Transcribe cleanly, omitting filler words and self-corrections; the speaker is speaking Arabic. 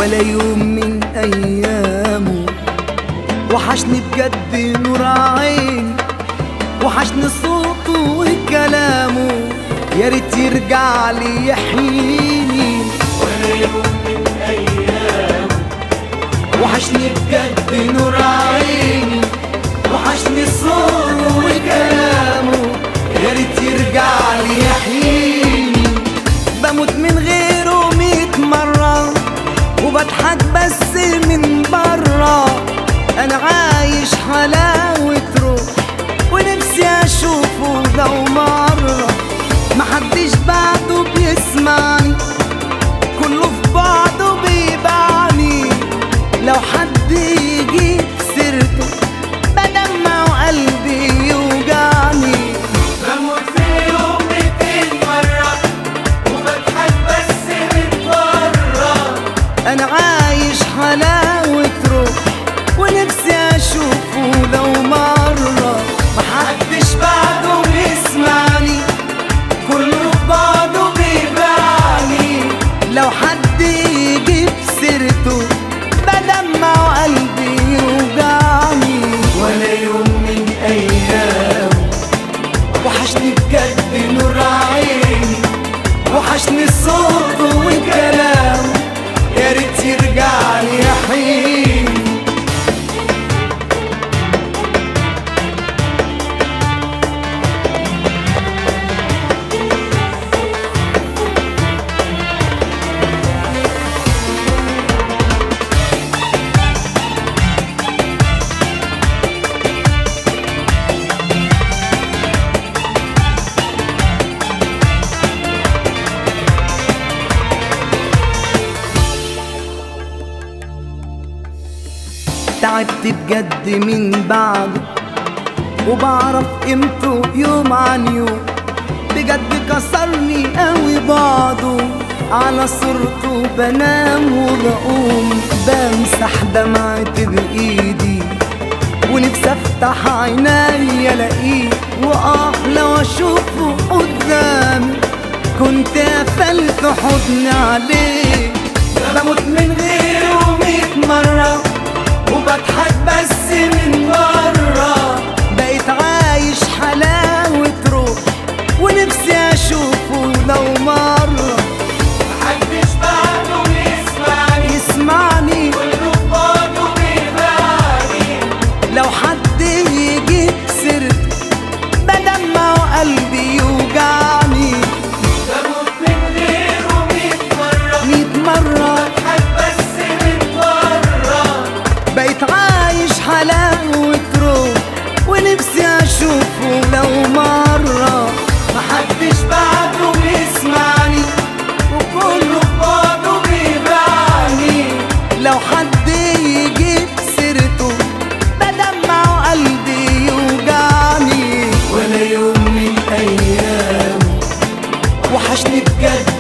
ولا يوم من أيامه. وحشني بجد نور عيني، وحشني صوته وكلامه، يا ريت يرجع لي يحييني. ولا يوم من أيامه. وحشني بجد نور عيني، وحشني صوته وكلامه، يا ريت يرجع لي يحييني. بموت من غيره 100 مرة، وبضحك بس من برا. أنا عايش حلاوة روح، ونفسي أشوفه لو مرة. محدش بعده بيسمعني، كله في بعضه بيبعني. لو حد يجيب سيرته بدمع وقلبي يوجعني. بموت في اليوم 200 مرة، وبضحك بس من برا. أنا عايش حلاوة روح، ونفسي أشوفه لو مرة. محدش بعده بيسمعني، كله في بعضه بيبعني. لو حد يجيب سيرته بدمع وقلبي يوجعني. ولا يوم من أيامه. وحشني بجد نور عيني، وحشني صوته وكلامه، يا ريت يرجع لي يحييني. تعبت بجد من بعده، وبعرف قيمته يوم عن يوم. بجد كسرني قوي بعضه، على صورته بنام وبقوم. بمسح دمعتي بإيدي، ونفسي افتح عيني الاقيه. لو اشوفه قدامي كنت قفلت حضني عليه. بموت من غيره 100 مرة، وبضحك بس من برا. بقيت عايش حلاوة روح، ونفسي أشوفه لو مرة. محدش بعده يسمعني، كله في بعضه بيبعني. لو حد يجيب سيرته بدمع وقلبي يوجعني. بموت من غيره 100 مرة، 100 مرة بضحك بس من برا. بقيت عايش حلاوة روح، ونفسي أشوفه لو مرة. محدش بعده بيسمعني، وكله في بعضه بيبعني. لو حد يجيب سيرته بدمع وقلبي يوجعني. ولا يوم من أيامه. وحشني بجد